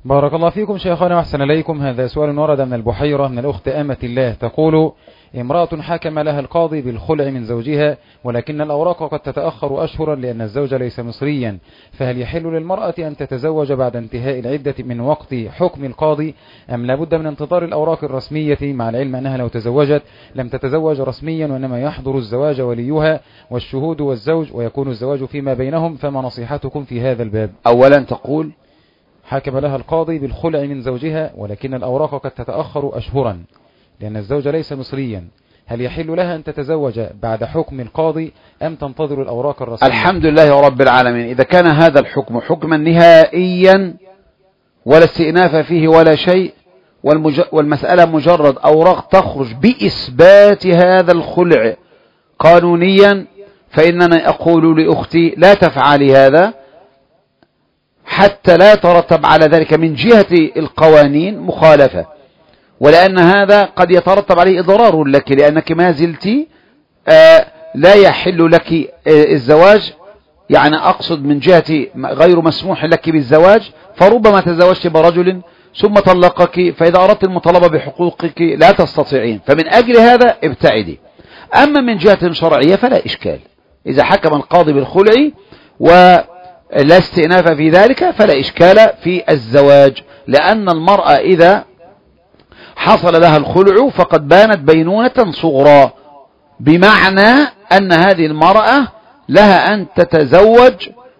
بارك الله فيكم شيخنا وأحسن إليكم. هذا سؤال ورد من البحيرة من الأخت أمة الله، تقول: امرأة حكم لها القاضي بالخلع من زوجها، ولكن الأوراق قد تتأخر أشهرا لأن الزوج ليس مصريا، فهل يحل للمرأة أن تتزوج بعد انتهاء العدة من وقت حكم القاضي، أم لابد من انتظار الأوراق الرسمية، مع العلم أنها لو تزوجت لم تتزوج رسميا وإنما يحضر الزواج وليها والشهود والزوج ويكون الزواج فيما بينهم، فما نصيحتكم في هذا الباب؟ أولا تقول: حكم لها القاضي بالخلع من زوجها، ولكن الأوراق قد تتأخر أشهرا لأن الزوج ليس مصريا، هل يحل لها أن تتزوج بعد حكم القاضي أم تنتظر الأوراق الرسمية؟ الحمد لله رب العالمين. إذا كان هذا الحكم حكما نهائيا ولا استئناف فيه ولا شيء، والمسألة مجرد أوراق تخرج بإثبات هذا الخلع قانونيا، فإننا أقول لأختي: لا تفعلي هذا حتى لا يترتب على ذلك من جهة القوانين مخالفة، ولأن هذا قد يترتب عليه إضرار لك، لأنك ما زلت لا يحل لك الزواج، يعني أقصد من جهة غير مسموح لك بالزواج، فربما تزوجت برجل ثم طلقك، فإذا أردت المطالبة بحقوقك لا تستطيعين، فمن أجل هذا ابتعدي. أما من جهة شرعية فلا إشكال، إذا حكم القاضي بالخلع ولا استئناف في ذلك فلا إشكال في الزواج، لأن المرأة إذا حصل لها الخلع فقد بانت بينونة صغرى، بمعنى أن هذه المرأة لها أن تتزوج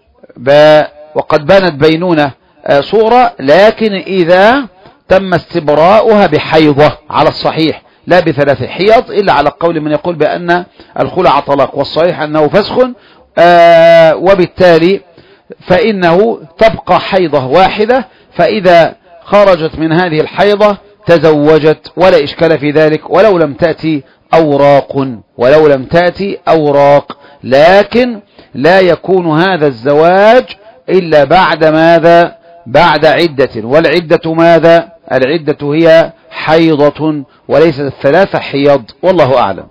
وقد بانت بينونة صغرى، لكن إذا تم استبراؤها بحيضة على الصحيح، لا ب3 حيض، إلا على قول من يقول بأن الخلع طلاق، والصحيح أنه فسخ، وبالتالي فإنه تبقى حيضة واحدة، فإذا خرجت من هذه الحيضة تزوجت ولا إشكال في ذلك، ولو لم تأتي أوراق، لكن لا يكون هذا الزواج إلا بعد ماذا؟ بعد عدة، والعدة ماذا؟ العدة هي حيضة وليست 3 حيض، والله أعلم.